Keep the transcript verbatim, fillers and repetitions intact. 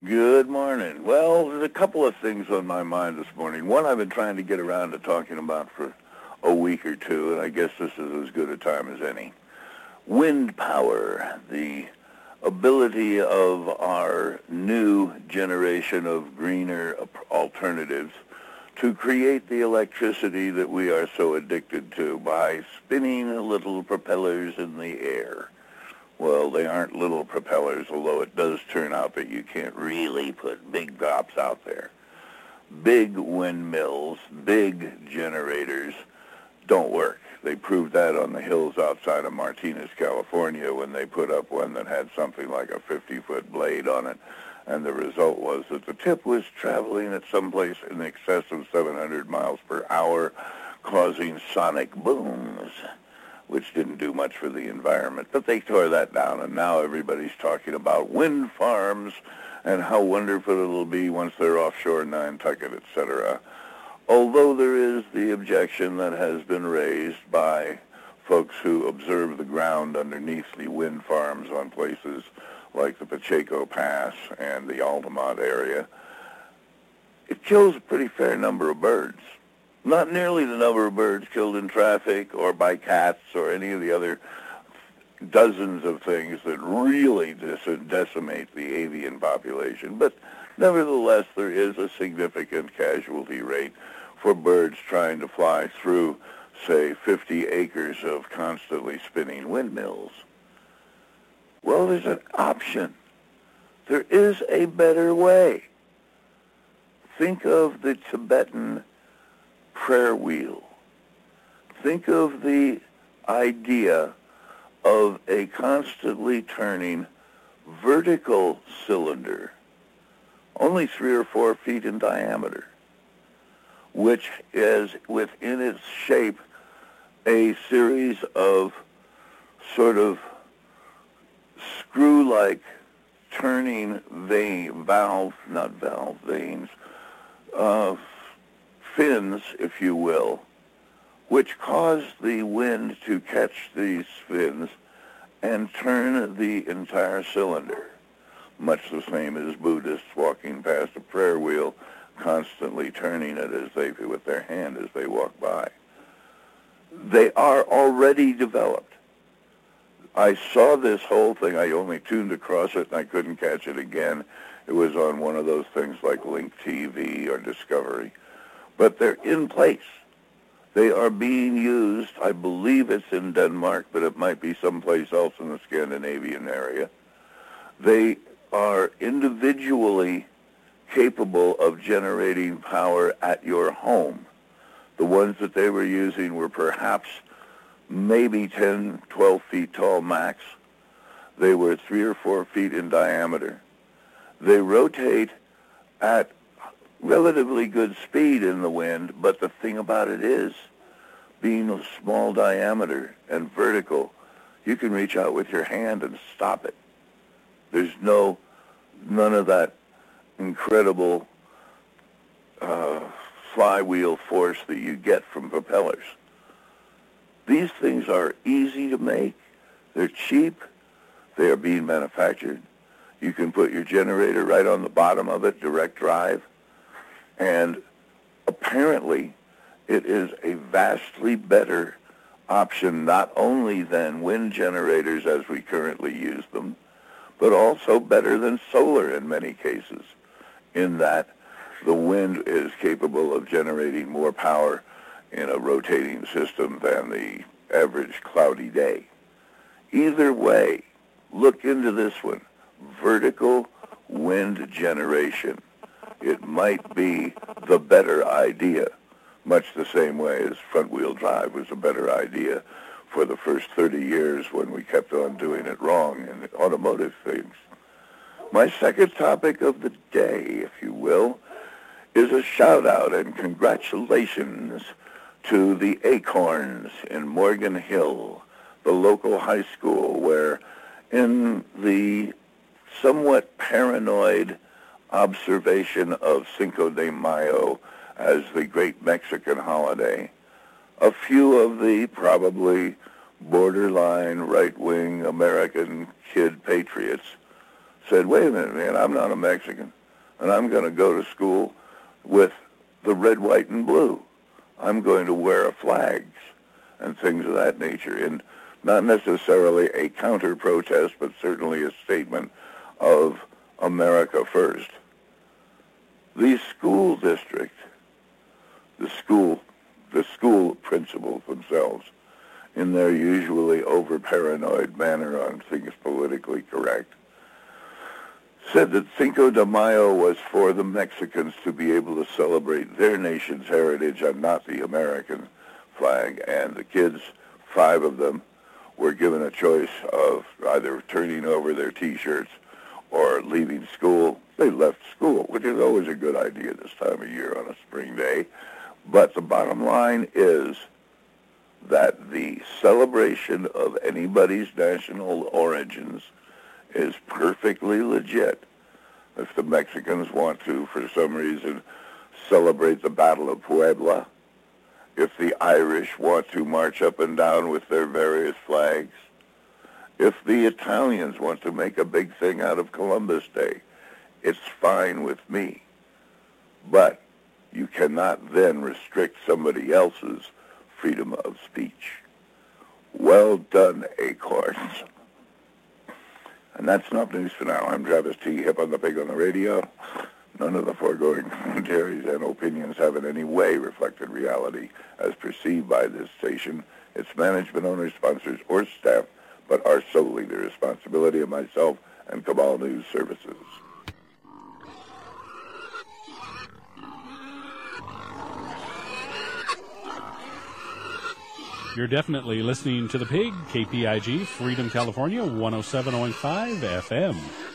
Good morning. Well, there's a couple of things on my mind this morning. One I've been trying to get around to talking about for a week or two, and I guess this is as good a time as any. Wind power, the ability of our new generation of greener alternatives to create the electricity that we are so addicted to by spinning little propellers in the air. Well, they aren't little propellers, although it does turn out that you can't really put big drops out there. Big windmills, big generators don't work. They proved that on the hills outside of Martinez, California, when they put up one that had something like a fifty-foot blade on it. And the result was that the tip was traveling at some place in excess of seven hundred miles per hour, causing sonic booms, which didn't do much for the environment. But they tore that down, and now everybody's talking about wind farms and how wonderful it'll be once they're offshore Nantucket, et cetera. Although there is the objection that has been raised by folks who observe the ground underneath the wind farms on places like the Pacheco Pass and the Altamont area, it kills a pretty fair number of birds. Not nearly the number of birds killed in traffic or by cats or any of the other dozens of things that really dec- decimate the avian population. But nevertheless, there is a significant casualty rate for birds trying to fly through, say, fifty acres of constantly spinning windmills. Well, there's an option. There is a better way. Think of the Tibetan prayer wheel. Think of the idea of a constantly turning vertical cylinder, only three or four feet in diameter, which is within its shape a series of sort of screw-like turning vein, valve, not valve, veins, uh, fins, if you will, which cause the wind to catch these fins and turn the entire cylinder, much the same as Buddhists walking past a prayer wheel, constantly turning it as they with their hand as they walk by. They are already developed. I saw this whole thing. I only tuned across it, and I couldn't catch it again. It was on one of those things like Link T V or Discovery. But they're in place. They are being used. I believe it's in Denmark, but it might be someplace else in the Scandinavian area. They are individually capable of generating power at your home. The ones that they were using were perhaps maybe ten, twelve feet tall max. They were three or four feet in diameter. They rotate at relatively good speed in the wind, but the thing about it is, being a small diameter and vertical, you can reach out with your hand and stop it. There's no, none of that incredible uh, flywheel force that you get from propellers. These things are easy to make. They're cheap. They are being manufactured. You can put your generator right on the bottom of it, direct drive. And apparently, it is a vastly better option, not only than wind generators as we currently use them, but also better than solar in many cases, in that the wind is capable of generating more power in a rotating system than the average cloudy day. Either way, look into this one, vertical wind generation. It might be the better idea, much the same way as front-wheel drive was a better idea for the first thirty years when we kept on doing it wrong in automotive things. My second topic of the day, if you will, is a shout-out and congratulations to the Acorns in Morgan Hill, the local high school where, in the somewhat paranoid observation of Cinco de Mayo as the great Mexican holiday, a few of the probably borderline right-wing American kid patriots said, wait a minute, man, I'm not a Mexican, and I'm going to go to school with the red, white, and blue. I'm going to wear flags and things of that nature, and not necessarily a counter-protest, but certainly a statement of America first. The school district, the school, the school principals themselves, in their usually over-paranoid manner on things politically correct, said that Cinco de Mayo was for the Mexicans to be able to celebrate their nation's heritage and not the American flag. And the kids, five of them, were given a choice of either turning over their T-shirts or leaving school. They left school, which is always a good idea this time of year on a spring day. But the bottom line is that the celebration of anybody's national origins is perfectly legit. If the Mexicans want to, for some reason, celebrate the Battle of Puebla, if the Irish want to march up and down with their various flags, if the Italians want to make a big thing out of Columbus Day, it's fine with me. But you cannot then restrict somebody else's freedom of speech. Well done, Acorns. And that's not news for now. I'm Travis T. Hip on the Pig on the Radio. None of the foregoing commentaries and opinions have in any way reflected reality as perceived by this station, its management, owners, sponsors, or staff, but are solely the responsibility of myself and Cabal News Services. You're definitely listening to The Pig, K P I G, Freedom, California, one oh seven point five F M.